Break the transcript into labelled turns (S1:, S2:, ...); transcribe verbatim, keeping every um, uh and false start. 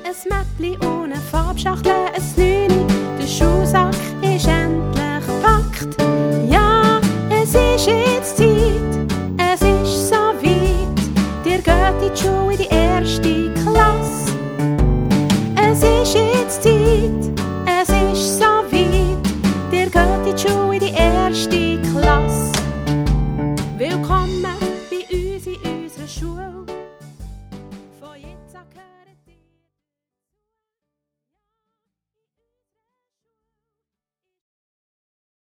S1: ein Mäppli und eine Farbschachtel, ein Neuni. Der Schuhsack ist endlich gepackt. Ja, es ist jetzt Zeit, es ist so weit. Dir geht in die Schule in die erste Klasse. Es ist jetzt Zeit, es ist so weit. Dir geht in die Schule in die erste Klasse. Willkommen bei uns in unserer Schule. Von jetzt an